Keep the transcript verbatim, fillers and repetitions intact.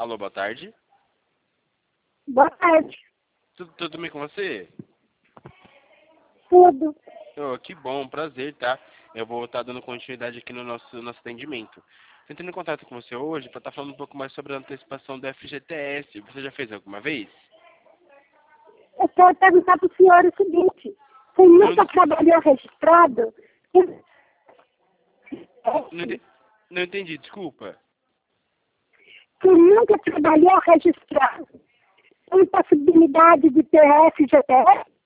Alô, boa tarde. Boa tarde. Tudo, tudo bem com você? Tudo. Oh, que bom, prazer, tá? Eu vou estar dando continuidade aqui no nosso, nosso atendimento. Tô entrando em contato com você hoje para estar falando um pouco mais sobre a antecipação do F G T S. Você já fez alguma vez? Eu quero perguntar para o senhor o seguinte. Você nunca Não, trabalhou registrado? não, ente- não entendi, desculpa. Você nunca trabalhou registrado? Tem possibilidade de ter F G T S?